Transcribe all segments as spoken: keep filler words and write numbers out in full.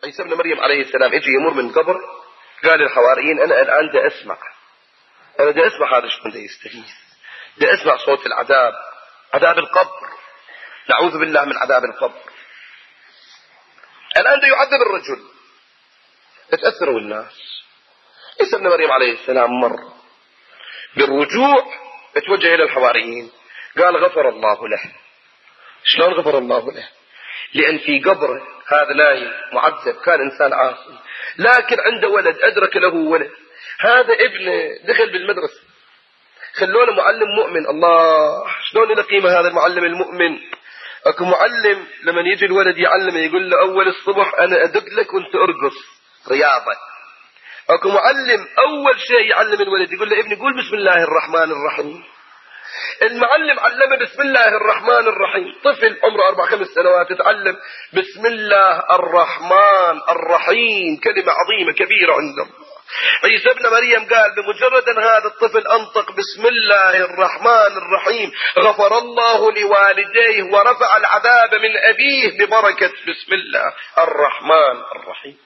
عيسى ابن مريم عليه السلام اجي يمر من قبر، قال للحواريين أنا الآن دا أسمع، أنا دا أسمع هذا شلون دا يستغيث، دا أسمع صوت العذاب، عذاب القبر، نعوذ بالله من عذاب القبر. الآن دا يعذب الرجل. اتأثروا الناس. عيسى ابن مريم عليه السلام مر بالرجوع، اتوجه إلى الحواريين قال غفر الله له. شلون غفر الله له؟ لأن في قبره هذا نايم معذب، كان إنسان عاصي، لكن عنده ولد، أدرك له ولد، هذا ابنه دخل بالمدرسة، خلونا معلم مؤمن. الله، شلون له قيمة هذا المعلم المؤمن. اكو معلم لما يجي الولد يعلمه يقول له أول الصبح أنا أدق لك وانت أرقص، رياضة. اكو معلم أول شيء يعلم الولد يقول له ابني قول بسم الله الرحمن الرحيم. المعلم علمه بسم الله الرحمن الرحيم، طفل عمره أربع خمس سنوات يتعلم بسم الله الرحمن الرحيم، كلمة عظيمة كبيرة عند الله. عيسى ابن مريم قال بمجرد أن هذا الطفل أنطق بسم الله الرحمن الرحيم غفر الله لوالديه ورفع العذاب من أبيه ببركة بسم الله الرحمن الرحيم.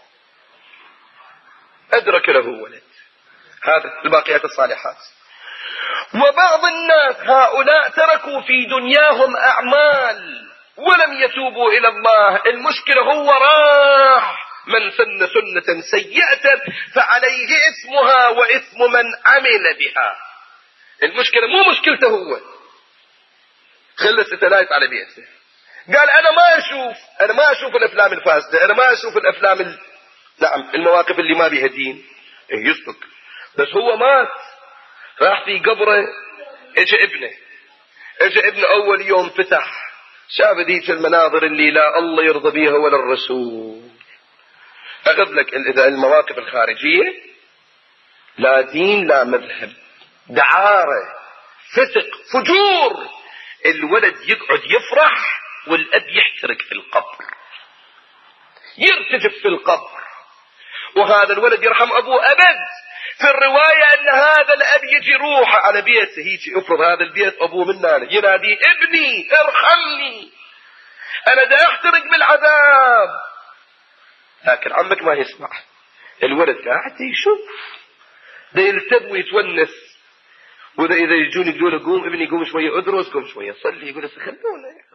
أدرك له ولد. هذا الباقيات الصالحات. وبعض الناس هؤلاء تركوا في دنياهم أعمال ولم يتوبوا إلى الله. المشكلة هو راح من سن سنة سيئة فعليه اسمها واسم من عمل بها. المشكلة مو مشكلته هو، خلى ستلايف على بيته، قال أنا ما أشوف أنا ما أشوف الأفلام الفاسدة، أنا ما أشوف الأفلام ال... نعم المواقف اللي ما بيها دين. إيه يصدق، بس هو مات، راح في قبره، اجى ابنه اجى ابنه أول يوم فتح، شاف ذيك المناظر اللي لا الله يرضى بيها ولا الرسول. أخذ لك إذا المواقف الخارجية لا دين لا مذهب، دعارة، فسق، فجور، الولد يقعد يفرح والأب يحترق في القبر، يرتجف في القبر، وهذا الولد يرحم أبوه أبد. في الرواية أن هذا الأب يجي روحه على بيته، يجي افرض هذا البيت أبوه منه ينادي ابني ارحمني أنا دا أحترق بالعذاب، لكن عمك ما يسمع. الولد قاعد يشوف، دا يلتب ويتونس، وإذا إذا يجون يقولوا قوم ابني قوم شوية أدرس، قوم شوية صلي، يقول خلونا